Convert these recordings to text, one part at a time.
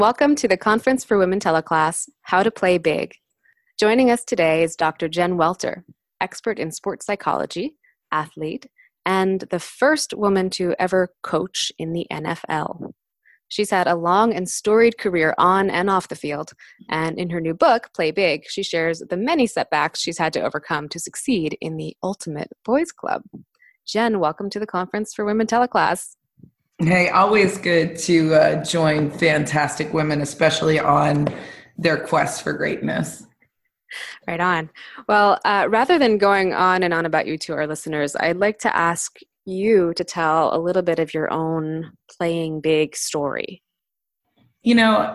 Welcome to the Conference for Women teleclass, How to Play Big. Joining us today is Dr. Jen Welter, expert in sports psychology, athlete, and the first woman to ever coach in the NFL. She's had a long and storied career on and off the field, and in her new book, Play Big, she shares the many setbacks she's had to overcome to succeed in the ultimate boys club. Jen, welcome to the Conference for Women teleclass. Hey, always good to join fantastic women, especially on their quest for greatness. Right on. Well, rather than going on and on about you to our listeners, I'd like to ask you to tell a little bit of your own playing big story. And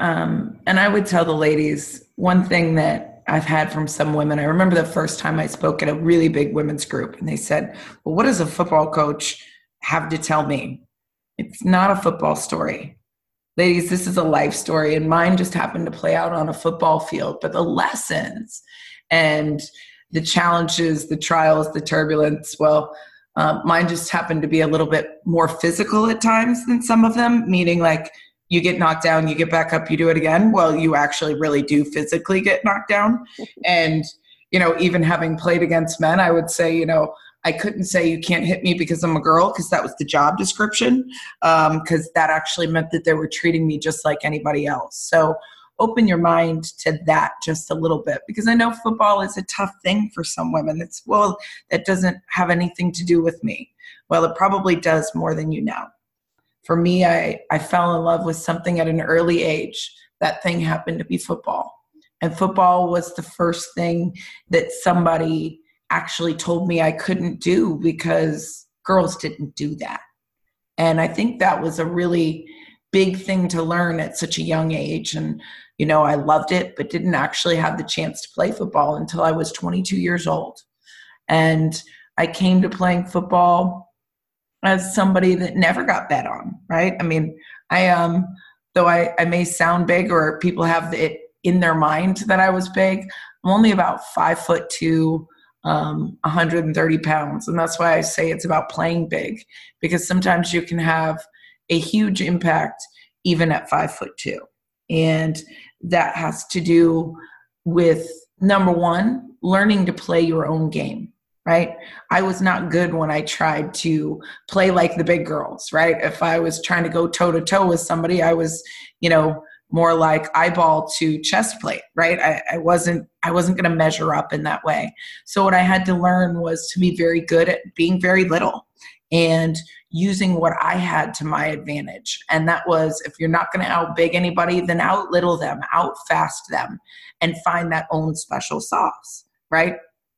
I would tell the ladies one thing that I've had from some women. I remember the first time I spoke at a really big women's group, and they said, well, what does a football coach have to tell me? It's not a football story. Ladies, this is a life story, and mine just happened to play out on a football field. But the lessons and the challenges, the trials, the turbulence, mine just happened to be a little bit more physical at times than some of them, meaning like you get knocked down, you get back up, you do it again. Well, you actually really do physically get knocked down. And, even having played against men, I would say, I couldn't say you can't hit me because I'm a girl, because that was the job description, because that actually meant that they were treating me just like anybody else. So open your mind to that just a little bit, because I know football is a tough thing for some women. That doesn't have anything to do with me. Well, it probably does more than you know. For me, I fell in love with something at an early age. That thing happened to be football. And football was the first thing that somebody actually told me I couldn't do, because girls didn't do that. And I think that was a really big thing to learn at such a young age. And, I loved it, but didn't actually have the chance to play football until I was 22 years old. And I came to playing football as somebody that never got bet on, right? I mean, though I may sound big, or people have it in their mind that I was big, I'm only about 5'2", 130 pounds. And that's why I say it's about playing big, because sometimes you can have a huge impact even at 5'2". And that has to do with, number one, learning to play your own game, right? I was not good when I tried to play like the big girls, right? If I was trying to go toe to toe with somebody, I was, more like eyeball to chest plate, right? I wasn't going to measure up in that way. So what I had to learn was to be very good at being very little and using what I had to my advantage. And that was, if you're not going to outbig anybody, then out little them, out fast them, and find that own special sauce, right?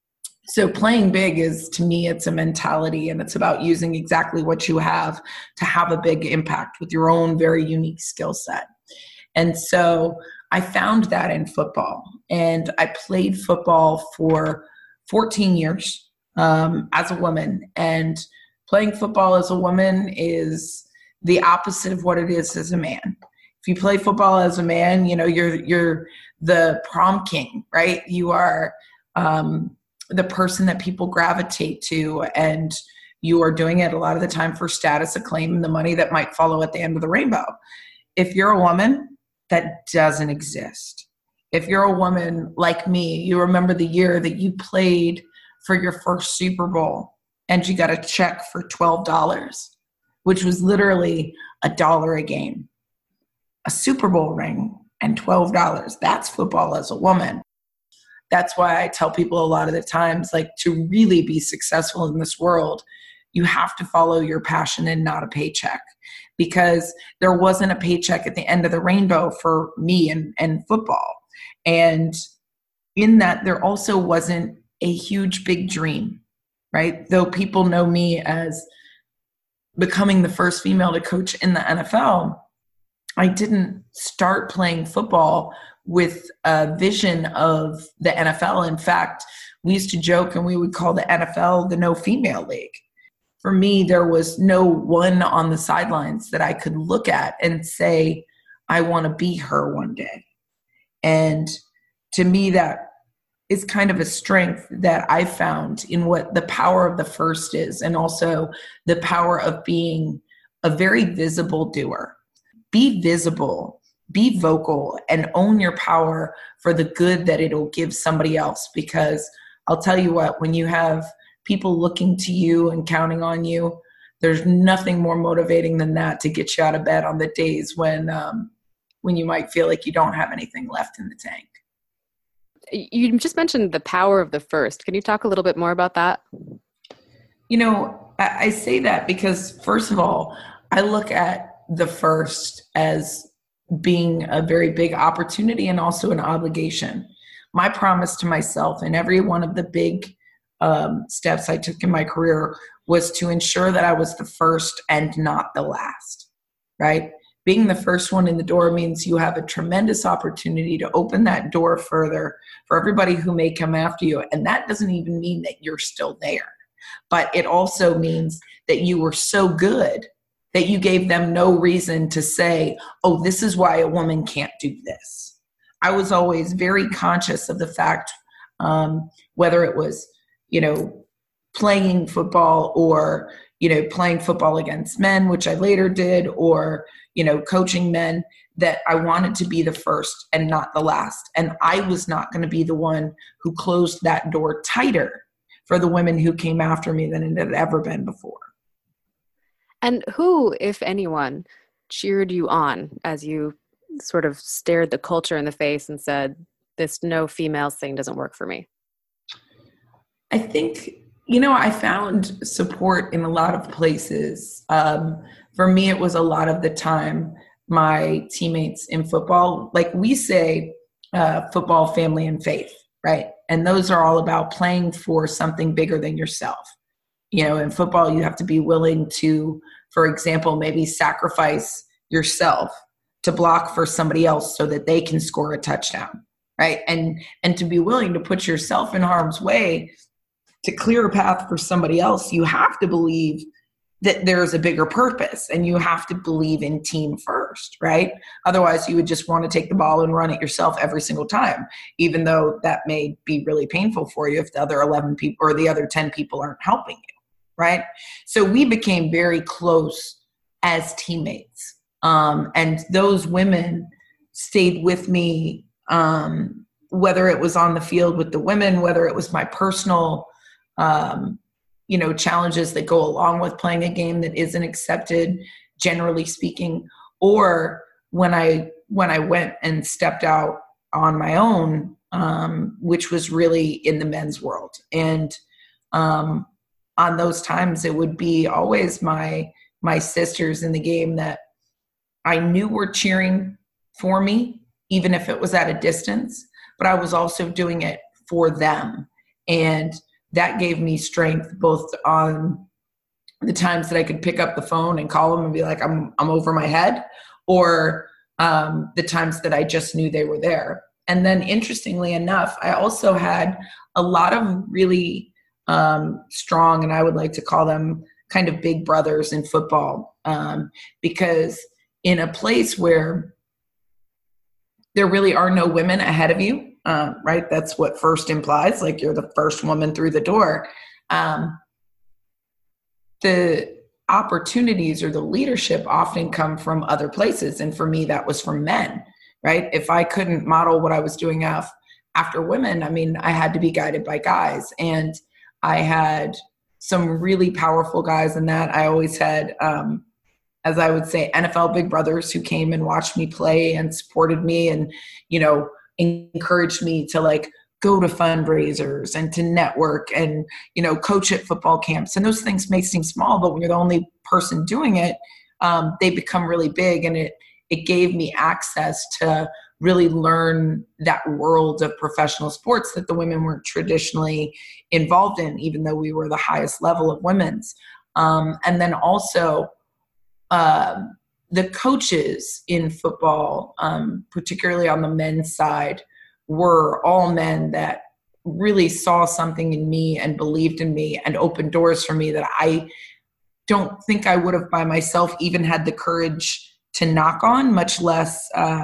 So playing big is, to me, it's a mentality, and it's about using exactly what you have to have a big impact with your own very unique skill set. And so I found that in football, and I played football for 14 years as a woman. And playing football as a woman is the opposite of what it is as a man. If you play football as a man, you're the prom king, right? You are the person that people gravitate to, and you are doing it a lot of the time for status, acclaim, and the money that might follow at the end of the rainbow. If you're a woman, that doesn't exist. If you're a woman like me, you remember the year that you played for your first Super Bowl and you got a check for $12, which was literally $1 a game. A Super Bowl ring and $12. That's football as a woman. That's why I tell people a lot of the times, like, to really be successful in this world, you have to follow your passion and not a paycheck. Because there wasn't a paycheck at the end of the rainbow for me and football. And in that, there also wasn't a huge, big dream, right? Though people know me as becoming the first female to coach in the NFL, I didn't start playing football with a vision of the NFL. In fact, we used to joke and we would call the NFL the no female league. For me, there was no one on the sidelines that I could look at and say, I want to be her one day. And to me, that is kind of a strength that I found in what the power of the first is, and also the power of being a very visible doer. Be visible be vocal and own your power for the good that it'll give somebody else. Because I'll tell you what, when you have people looking to you and counting on you, there's nothing more motivating than that to get you out of bed on the days when you might feel like you don't have anything left in the tank. You just mentioned the power of the first. Can you talk a little bit more about that? I say that because, first of all, I look at the first as being a very big opportunity and also an obligation. My promise to myself in every one of the big steps I took in my career was to ensure that I was the first and not the last, right? Being the first one in the door means you have a tremendous opportunity to open that door further for everybody who may come after you. And that doesn't even mean that you're still there, but it also means that you were so good that you gave them no reason to say, oh, this is why a woman can't do this. I was always very conscious of the fact, whether it was, playing football or, playing football against men, which I later did, or, coaching men, that I wanted to be the first and not the last. And I was not going to be the one who closed that door tighter for the women who came after me than it had ever been before. And who, if anyone, cheered you on as you sort of stared the culture in the face and said, this no females thing doesn't work for me? I think, I found support in a lot of places. For me, it was a lot of the time my teammates in football, like we say, football, family, and faith, right? And those are all about playing for something bigger than yourself. In football, you have to be willing to, for example, maybe sacrifice yourself to block for somebody else so that they can score a touchdown, right? And to be willing to put yourself in harm's way to clear a path for somebody else, you have to believe that there's a bigger purpose, and you have to believe in team first, right? Otherwise, you would just want to take the ball and run it yourself every single time, even though that may be really painful for you if the other 11 people or the other 10 people aren't helping you, right? So we became very close as teammates. And those women stayed with me, whether it was on the field with the women, whether it was my personal challenges that go along with playing a game that isn't accepted, generally speaking, or when I went and stepped out on my own, which was really in the men's world. And on those times, it would be always my sisters in the game that I knew were cheering for me, even if it was at a distance, but I was also doing it for them. And that gave me strength both on the times that I could pick up the phone and call them and be like, I'm over my head, or the times that I just knew they were there. And then interestingly enough, I also had a lot of really strong, and I would like to call them kind of big brothers in football, because in a place where there really are no women ahead of you, right? That's what first implies, like you're the first woman through the door. The opportunities or the leadership often come from other places. And for me, that was from men, right? If I couldn't model what I was doing after women, I had to be guided by guys. And I had some really powerful guys in that. I always had, as I would say, NFL big brothers who came and watched me play and supported me and, encouraged me to go to fundraisers and to network and, coach at football camps. And those things may seem small, but when you're the only person doing it, they become really big. And it gave me access to really learn that world of professional sports that the women weren't traditionally involved in, even though we were the highest level of women's. And then also, the coaches in football, particularly on the men's side, were all men that really saw something in me and believed in me and opened doors for me that I don't think I would have by myself even had the courage to knock on, much less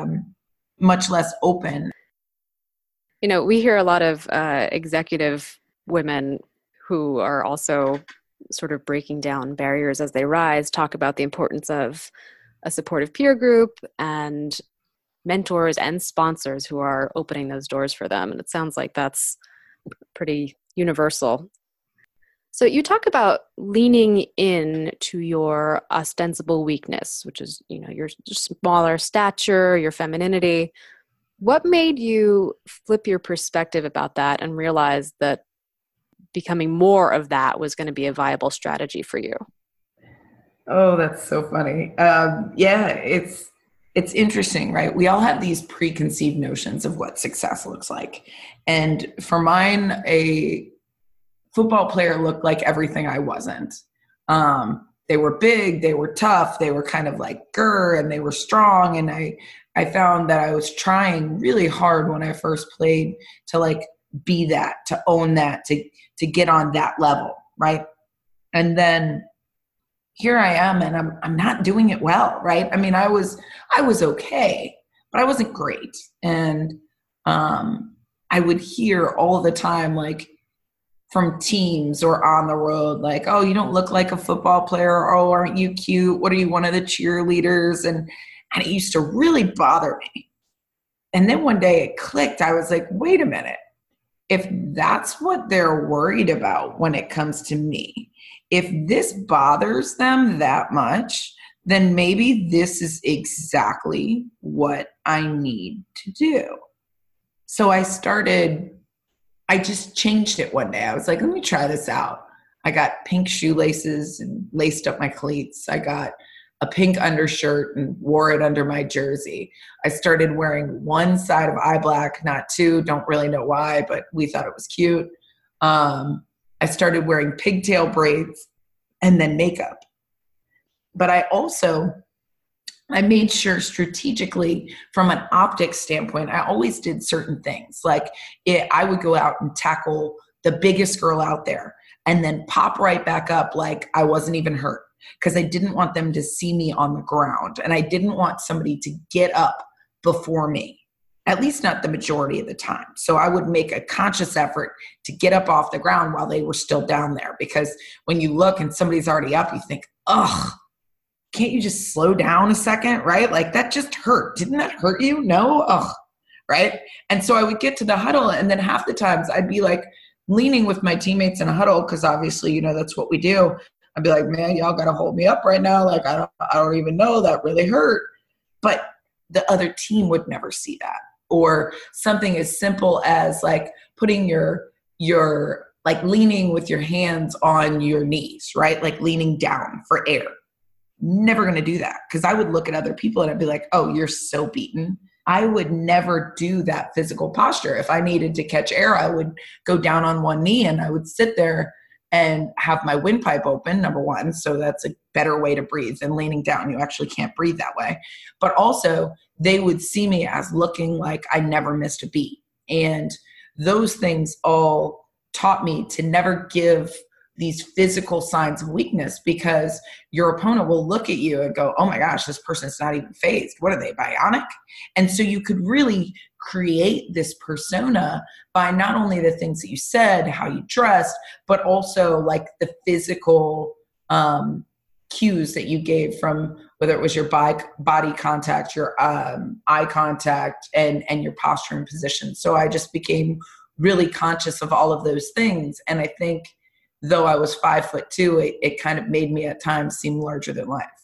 open. We hear a lot of executive women who are also sort of breaking down barriers as they rise, talk about the importance of a supportive peer group and mentors and sponsors who are opening those doors for them. And it sounds like that's pretty universal. So you talk about leaning in to your ostensible weakness, which is, your smaller stature, your femininity. What made you flip your perspective about that and realize that becoming more of that was going to be a viable strategy for you? Oh, that's so funny. Yeah, it's interesting, right? We all have these preconceived notions of what success looks like. And for mine, a football player looked like everything I wasn't. They were big, they were tough, they were kind of like grr, and they were strong. And I found that I was trying really hard when I first played to like be that, to own that, to get on that level, right? And then here I am, and I'm not doing it well, right? I mean, I was okay, but I wasn't great. And I would hear all the time, like, from teams or on the road, like, oh, you don't look like a football player. Oh, aren't you cute? What are you, one of the cheerleaders? And it used to really bother me. And then one day it clicked. I was like, wait a minute. If that's what they're worried about when it comes to me, if this bothers them that much, then maybe this is exactly what I need to do. So I just changed it one day. I was like, let me try this out. I got pink shoelaces and laced up my cleats. I got a pink undershirt and wore it under my jersey. I started wearing one side of eye black, not two. Don't really know why, but we thought it was cute. I started wearing pigtail braids and then makeup. But I made sure strategically from an optics standpoint, I always did certain things. Like I would go out and tackle the biggest girl out there and then pop right back up like I wasn't even hurt, because I didn't want them to see me on the ground. And I didn't want somebody to get up before me, at least not the majority of the time. So I would make a conscious effort to get up off the ground while they were still down there. Because when you look and somebody's already up, you think, ugh, can't you just slow down a second, right? Like that just hurt. Didn't that hurt you? No? Ugh, right? And so I would get to the huddle, and then half the times I'd be like leaning with my teammates in a huddle, because obviously, that's what we do. I'd be like, man, y'all got to hold me up right now. Like, I don't even know, that really hurt. But the other team would never see that. Or something as simple as like putting your like leaning with your hands on your knees, right? Like leaning down for air. Never going to do that, because I would look at other people and I'd be like, oh, you're so beaten. I would never do that physical posture. If I needed to catch air, I would go down on one knee and I would sit there and have my windpipe open, number one. So that's a better way to breathe than leaning down. You actually can't breathe that way. But also they would see me as looking like I never missed a beat. And those things all taught me to never give these physical signs of weakness, because your opponent will look at you and go, oh my gosh, this person's not even phased. What are they, bionic? And so you could really create this persona by not only the things that you said, how you dressed, but also like the physical cues that you gave, from whether it was your body contact, your eye contact, and your posture and position. So I just became really conscious of all of those things. And I think though I was 5'2", it kind of made me at times seem larger than life.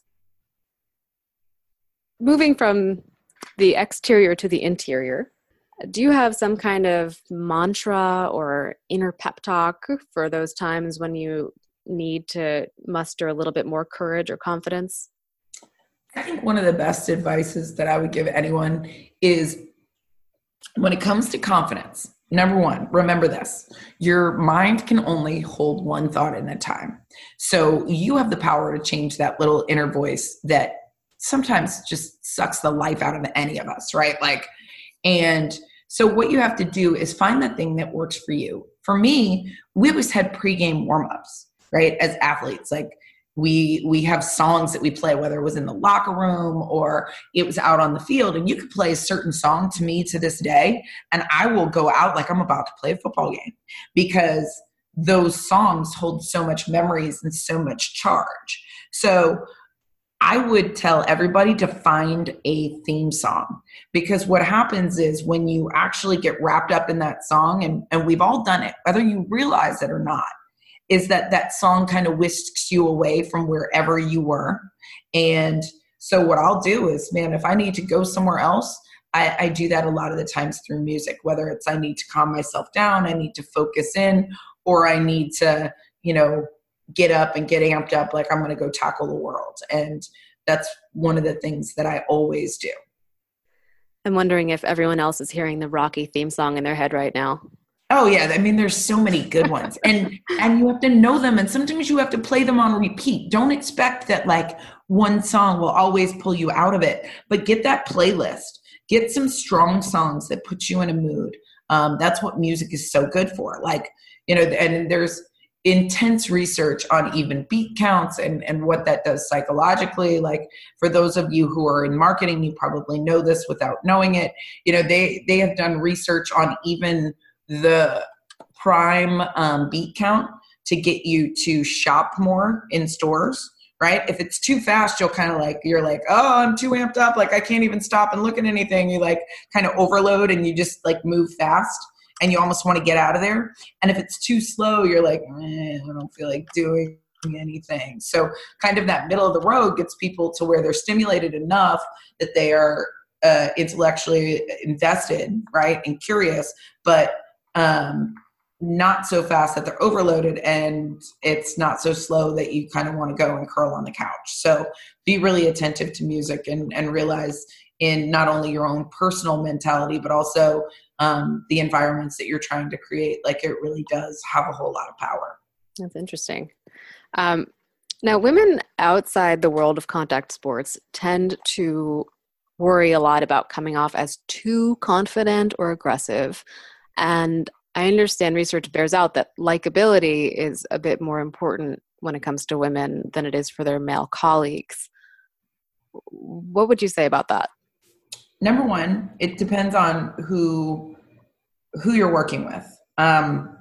Moving from the exterior to the interior, do you have some kind of mantra or inner pep talk for those times when you need to muster a little bit more courage or confidence? I think one of the best advices that I would give anyone is, when it comes to confidence, number one, remember this: your mind can only hold one thought at a time. So you have the power to change that little inner voice that sometimes just sucks the life out of any of us, right? And so what you have to do is find the thing that works for you. For me, we always had pregame warm-ups, right? As athletes, like we have songs that we play, whether it was in the locker room or it was out on the field, and you could play a certain song to me to this day, and I will go out like I'm about to play a football game, because those songs hold so much memories and so much charge. So I would tell everybody to find a theme song, because what happens is when you actually get wrapped up in that song, and we've all done it, whether you realize it or not, is that that song kind of whisks you away from wherever you were. And so what I'll do is, man, if I need to go somewhere else, I do that a lot of the times through music, whether it's I need to calm myself down, I need to focus in, or I need to, get up and get amped up like I'm going to go tackle the world. And that's one of the things that I always do. I'm wondering if everyone else is hearing the Rocky theme song in their head right now. Oh yeah. I mean, there's so many good ones, and you have to know them. And sometimes you have to play them on repeat. Don't expect that like one song will always pull you out of it, but get that playlist, get some strong songs that put you in a mood. That's what music is so good for. Like, and there's intense research on even beat counts and what that does psychologically. Like for those of you who are in marketing, you probably know this without knowing it. They have done research on even the prime beat count to get you to shop more in stores, right? If it's too fast, you're like, oh, I'm too amped up. Like I can't even stop and look at anything. You like kind of overload and you just like move fast and you almost want to get out of there. And if it's too slow, you're like, I don't feel like doing anything. So kind of that middle of the road gets people to where they're stimulated enough that they are intellectually invested, right? And curious, but not so fast that they're overloaded, and it's not so slow that you kind of want to go and curl on the couch. So be really attentive to music and realize in not only your own personal mentality, but also the environments that you're trying to create. Like it really does have a whole lot of power. That's interesting. Now, women outside the world of contact sports tend to worry a lot about coming off as too confident or aggressive. And I understand research bears out that likability is a bit more important when it comes to women than it is for their male colleagues. What would you say about that? Number one, it depends on who you're working with, and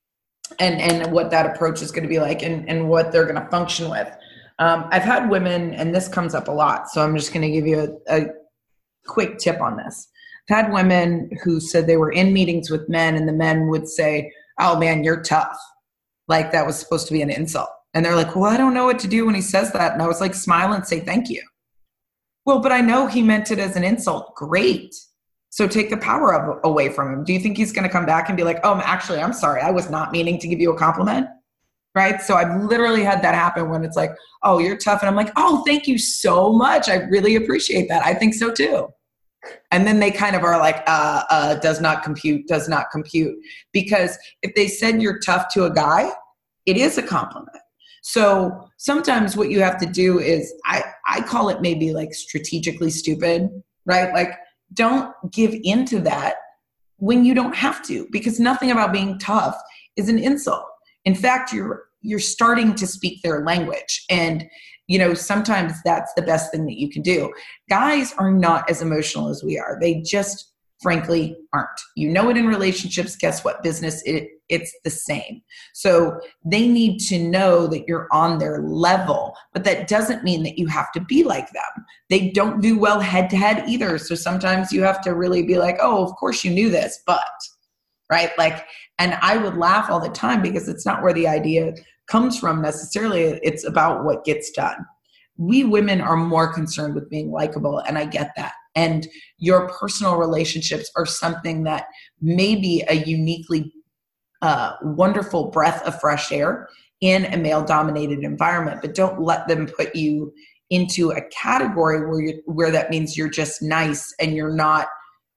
what that approach is going to be like, and what they're going to function with. I've had women, and this comes up a lot, so I'm just going to give you a quick tip on this. I've had women who said they were in meetings with men, and the men would say, "Oh man, you're tough." Like that was supposed to be an insult. And they're like, "Well, I don't know what to do when he says that." And I was like, smile and say thank you. Well, but I know he meant it as an insult. Great. So take the power away from him. Do you think he's going to come back and be like, "Oh, actually, I'm sorry. I was not meaning to give you a compliment." Right? So I've literally had that happen when it's like, "Oh, you're tough." And I'm like, "Oh, thank you so much. I really appreciate that. I think so too." And then they kind of are like, does not compute. Because if they said you're tough to a guy, it is a compliment. So sometimes what you have to do is, I call it maybe like strategically stupid, right? Like don't give into that when you don't have to, because nothing about being tough is an insult. In fact, you're starting to speak their language. And sometimes that's the best thing that you can do. Guys are not as emotional as we are. They just frankly aren't. It in relationships. Guess what? Business, it's the same. So they need to know that you're on their level, but that doesn't mean that you have to be like them. They don't do well head to head either. So sometimes you have to really be like, "Oh, of course you knew this, but," right? Like, and I would laugh all the time because it's not where the idea comes from necessarily. It's about what gets done. We women are more concerned with being likable, and I get that. And your personal relationships are something that may be a uniquely wonderful breath of fresh air in a male-dominated environment, but don't let them put you into a category where that means you're just nice and you're not,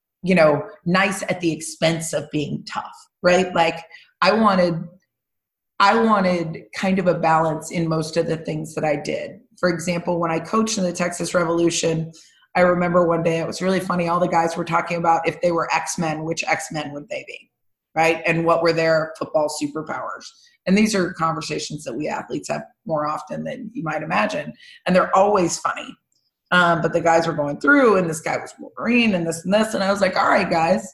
nice at the expense of being tough, right? Like I wanted kind of a balance in most of the things that I did. For example, when I coached in the Texas Revolution, I remember one day, it was really funny. All the guys were talking about if they were X-Men, which X-Men would they be, right? And what were their football superpowers? And these are conversations that we athletes have more often than you might imagine. And they're always funny. But the guys were going through, and this guy was Wolverine and this and this. And I was like, "All right, guys,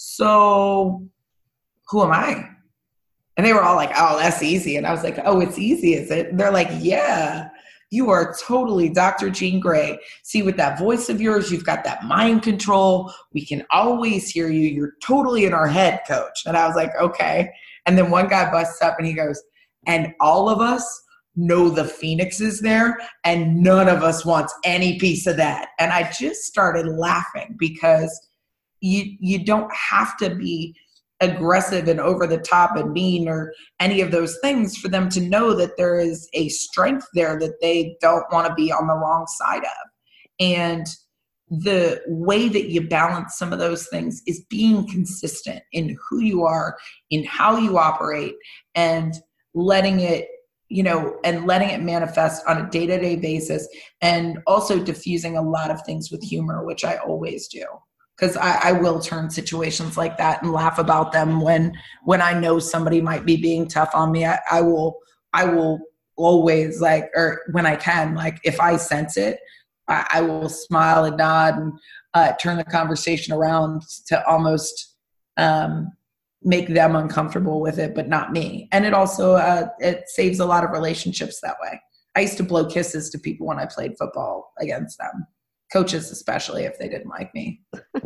so who am I?" And they were all like, "Oh, that's easy." And I was like, "Oh, it's easy, is it?" And they're like, "Yeah." You are totally Dr. Jean Grey. See, with that voice of yours, you've got that mind control. We can always hear you. You're totally in our head, coach. And I was like, okay. And then one guy busts up and he goes, and all of us know the Phoenix is there and none of us wants any piece of that. And I just started laughing because you don't have to be aggressive and over the top and mean or any of those things for them to know that there is a strength there that they don't want to be on the wrong side of. And the way that you balance some of those things is being consistent in who you are, in how you operate, and letting it, and letting it manifest on a day-to-day basis, and also diffusing a lot of things with humor, which I always do. Because I will turn situations like that and laugh about them when I know somebody might be being tough on me. I will always, like, or when I can, like, if I sense it, I will smile and nod and turn the conversation around to almost make them uncomfortable with it, but not me. And it also it saves a lot of relationships that way. I used to blow kisses to people when I played football against them. Coaches, especially if they didn't like me.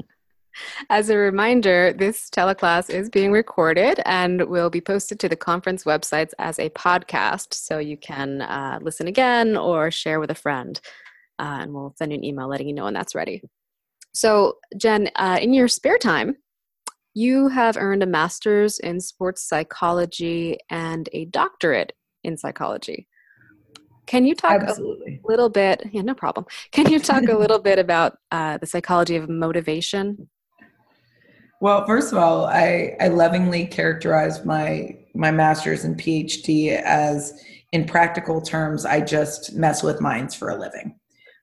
As a reminder, this teleclass is being recorded and will be posted to the conference websites as a podcast, so you can listen again or share with a friend, and we'll send you an email letting you know when that's ready. So, Jen, in your spare time, you have earned a master's in sports psychology and a doctorate in psychology. Can you talk a little bit? Yeah, no problem. Can you talk a little bit about the psychology of motivation? Well, first of all, I lovingly characterize my master's and PhD as, in practical terms, I just mess with minds for a living,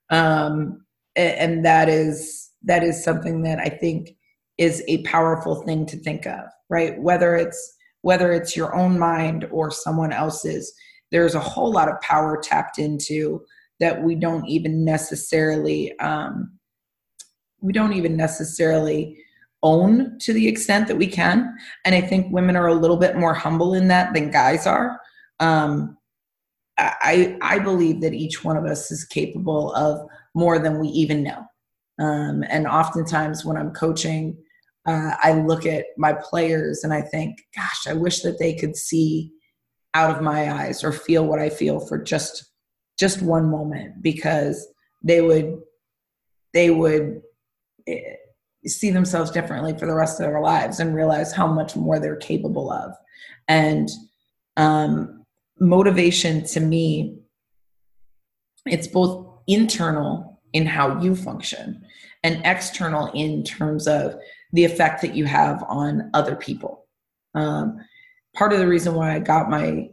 and that is something that I think is a powerful thing to think of, right? Whether it's your own mind or someone else's. There's a whole lot of power tapped into that we don't even necessarily own to the extent that we can. And I think women are a little bit more humble in that than guys are. I believe that each one of us is capable of more than we even know. And oftentimes when I'm coaching, I look at my players and I think, gosh, I wish that they could see out of my eyes or feel what I feel for just one moment, because they would see themselves differently for the rest of their lives and realize how much more they're capable of. And motivation to me, it's both internal in how you function and external in terms of the effect that you have on other people. Part of the reason why I got my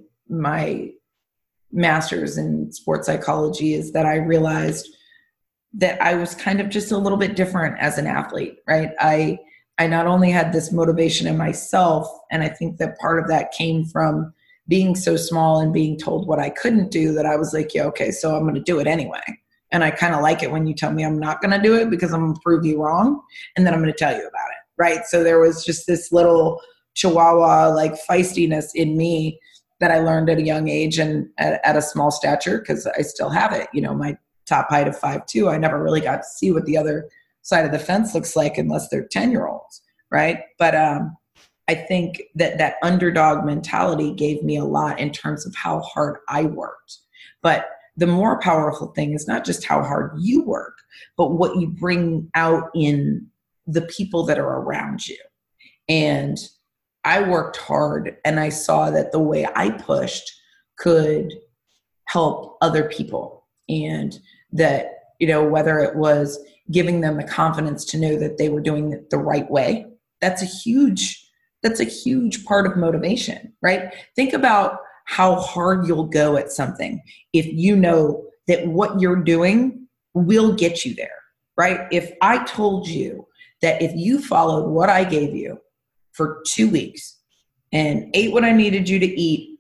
master's in sports psychology is that I realized that I was kind of just a little bit different as an athlete, right? I not only had this motivation in myself, and I think that part of that came from being so small and being told what I couldn't do, that I was like, yeah, okay, so I'm going to do it anyway. And I kind of like it when you tell me I'm not going to do it, because I'm going to prove you wrong, and then I'm going to tell you about it, right? So there was just this little chihuahua like feistiness in me that I learned at a young age and at a small stature, because I still have it. My top height of 5'2", I never really got to see what the other side of the fence looks like unless they're 10-year-olds, right? But I think that underdog mentality gave me a lot in terms of how hard I worked. But the more powerful thing is not just how hard you work, but what you bring out in the people that are around you. And I worked hard, and I saw that the way I pushed could help other people. And that, whether it was giving them the confidence to know that they were doing it the right way, that's a huge part of motivation, right? Think about how hard you'll go at something if you know that what you're doing will get you there, right? If I told you that if you followed what I gave you for 2 weeks and ate what I needed you to eat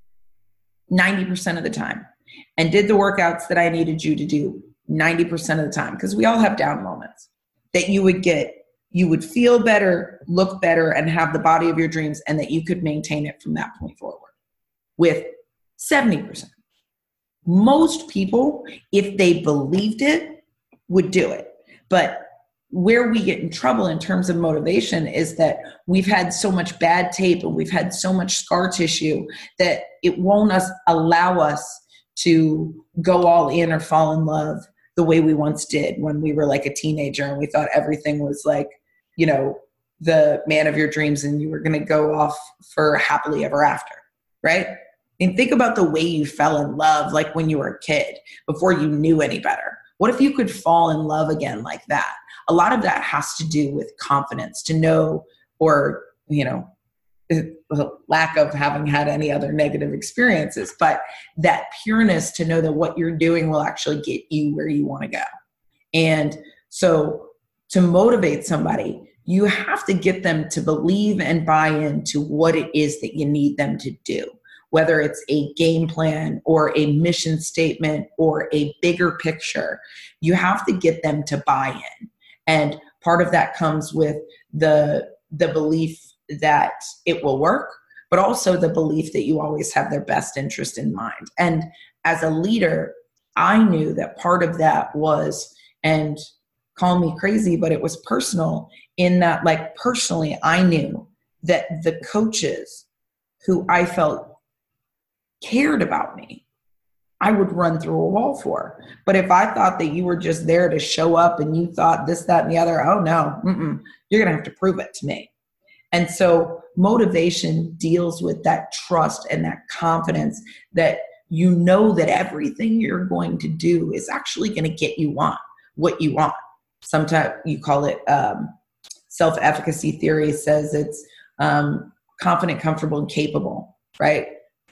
90% of the time and did the workouts that I needed you to do 90% of the time, because we all have down moments, that you would feel better, look better, and have the body of your dreams, and that you could maintain it from that point forward with 70%. most people, if they believed it, would do it. But where we get in trouble in terms of motivation is that we've had so much bad tape and we've had so much scar tissue that it won't allow us to go all in or fall in love the way we once did when we were like a teenager and we thought everything was like, you know, the man of your dreams and you were going to go off for happily ever after, right? And think about the way you fell in love, like when you were a kid, before you knew any better. What if you could fall in love again like that? A lot of that has to do with confidence, to know, or, you know, lack of having had any other negative experiences, but that pureness to know that what you're doing will actually get you where you want to go. And so to motivate somebody, you have to get them to believe and buy into what it is that you need them to do, whether it's a game plan or a mission statement or a bigger picture. You have to get them to buy in. And part of that comes with the belief that it will work, but also the belief that you always have their best interest in mind. And as a leader, I knew that part of that was, and call me crazy, but it was personal in that, like, personally, I knew that the coaches who I felt cared about me, I would run through a wall for. But if I thought that you were just there to show up and you thought this, that, and the other, oh no, you're going to have to prove it to me. And so motivation deals with that trust and that confidence that you know that everything you're going to do is actually going to get you what you want. Sometimes you call it self-efficacy theory says it's confident, comfortable, and capable, right?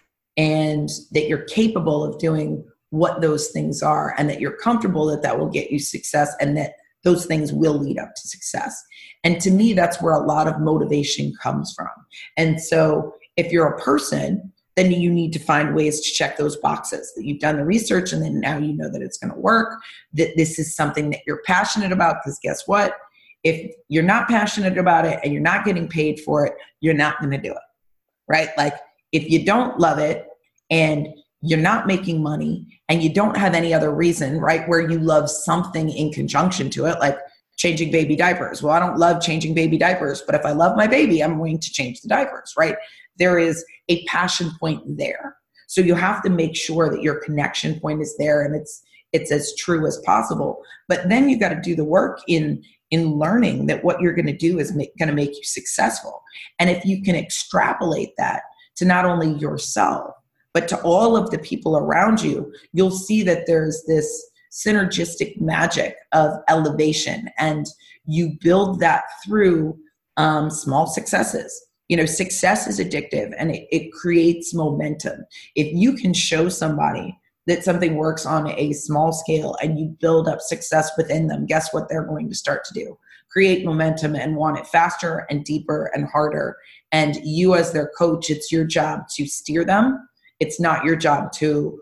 And that you're capable of doing what those things are, and that you're comfortable that that will get you success, and that those things will lead up to success. And to me, that's where a lot of motivation comes from. And so if you're a person, then you need to find ways to check those boxes, that you've done the research and then now you know that it's going to work, that this is something that you're passionate about, because guess what? If you're not passionate about it and you're not getting paid for it, you're not going to do it, right? Like, if you don't love it and you're not making money and you don't have any other reason, right, where you love something in conjunction to it, like changing baby diapers. Well, I don't love changing baby diapers, but if I love my baby, I'm going to change the diapers, right? There is a passion point there. So you have to make sure that your connection point is there and it's as true as possible. But then you got to do the work in learning that what you're going to do is going to make you successful. And if you can extrapolate that to not only yourself, but to all of the people around you, you'll see that there's this synergistic magic of elevation, and you build that through small successes. You know, success is addictive and it creates momentum. If you can show somebody that something works on a small scale and you build up success within them, guess what they're going to start to do? Create momentum and want it faster and deeper and harder. And you, as their coach, it's your job to steer them. It's not your job to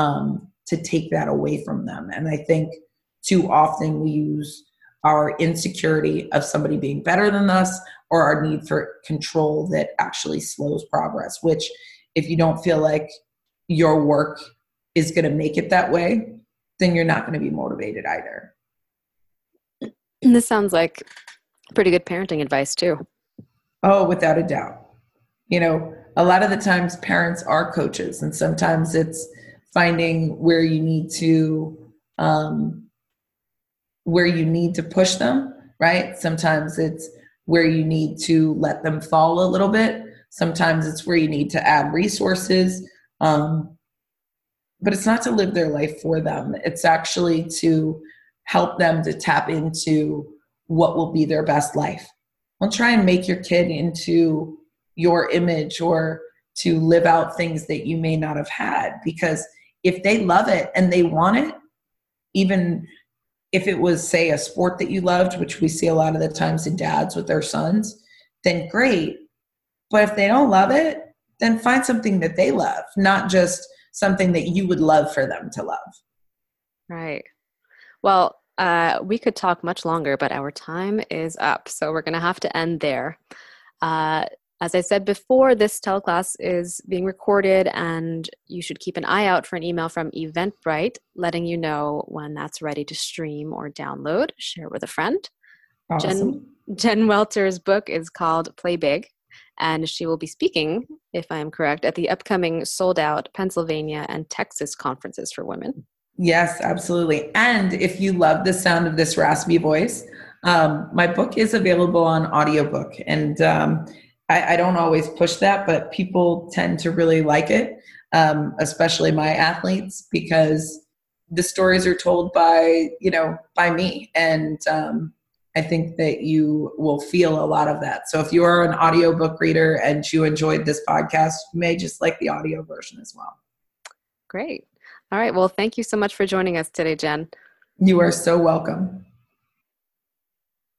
take that away from them. And I think too often we use our insecurity of somebody being better than us or our need for control that actually slows progress, which if you don't feel like your work is going to make it that way, then you're not going to be motivated either. This sounds like pretty good parenting advice too. Oh, without a doubt. You know, a lot of the times parents are coaches, and sometimes it's finding where you need to push them, right? Sometimes it's where you need to let them fall a little bit. Sometimes it's where you need to add resources. But it's not to live their life for them. It's actually to help them to tap into what will be their best life. Don't try and make your kid into your image or to live out things that you may not have had, because if they love it and they want it, even if it was, say, a sport that you loved, which we see a lot of the times in dads with their sons, then great. But if they don't love it, then find something that they love, not just something that you would love for them to love. Right. Well, we could talk much longer, but our time is up. So we're going to have to end there. As I said before, this teleclass is being recorded, and you should keep an eye out for an email from Eventbrite letting you know when that's ready to stream or download. Share with a friend. Awesome. Jen Welter's book is called Play Big, and she will be speaking, if I am correct, at the upcoming sold-out Pennsylvania and Texas conferences for women. Yes, absolutely. And if you love the sound of this raspy voice, my book is available on audiobook. And I don't always push that, but people tend to really like it, especially my athletes, because the stories are told by me. And I think that you will feel a lot of that. So if you are an audiobook reader and you enjoyed this podcast, you may just like the audio version as well. Great. All right. Well, thank you so much for joining us today, Jen. You are so welcome.